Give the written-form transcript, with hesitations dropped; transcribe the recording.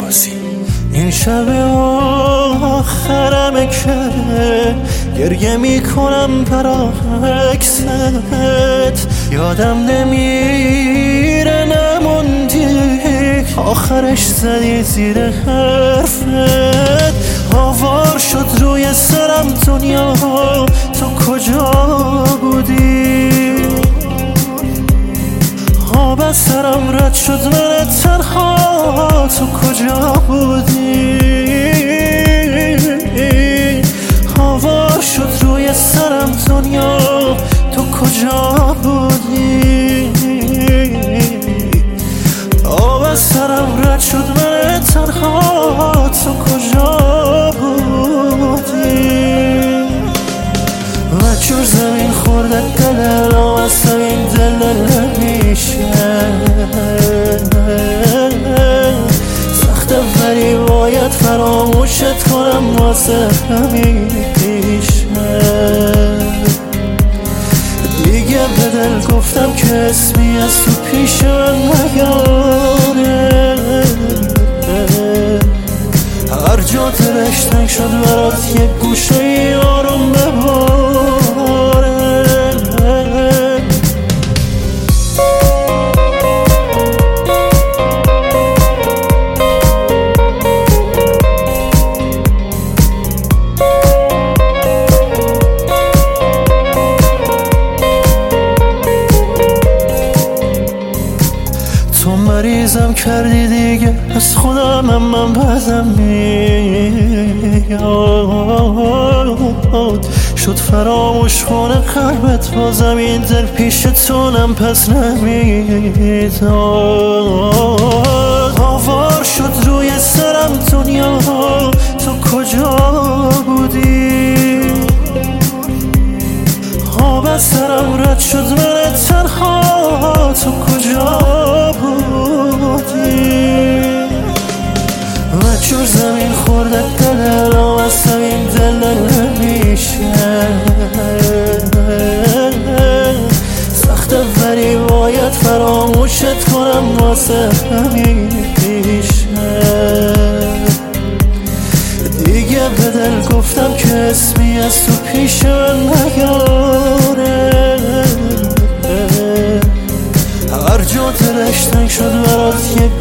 شیرازی. این شب آخرمه که گریه میکنم برعکست، یادم نمیره نموندی آخرش زدی زیر حرفت. آوار شد روی سرم دنیا، تو کجا بودی؟ آب از سرم رد شد من تنها، تو کجا بودی؟ آوار شد روی سرم دنیا، تو کجا بودی؟ آب از سرم رد شد من تنها، تو کجا بودی؟ و جور زمین خورده دلم از زمین دل نمیشه، سخته ولی باید فراموشت کنم واسه همیشه. دیگه به دل گفتم که اسمی از تو پیش من نیاره، هر جا دلش تنگ شد برات یک گوشه ای آروم بباره. تو مریضم کردی دیگه از خودم، من بدم میاد، شد فراموش کنه قلبت بازم این دل پیش تونم پس نمیداد. آوار شد روی سرم دنیا، تو کجا بودی؟ آب از سرم رد شد من تنها، تو کجا بودی؟ و جور زمین خورده دلم از زمین دل نمیشه، سخته ولی باید فراموشت کنم واسه همیشه. دیگه به دل گفتم که اسمی از تو پیش من نیاره، هر جا دلش تنگ شد برات یک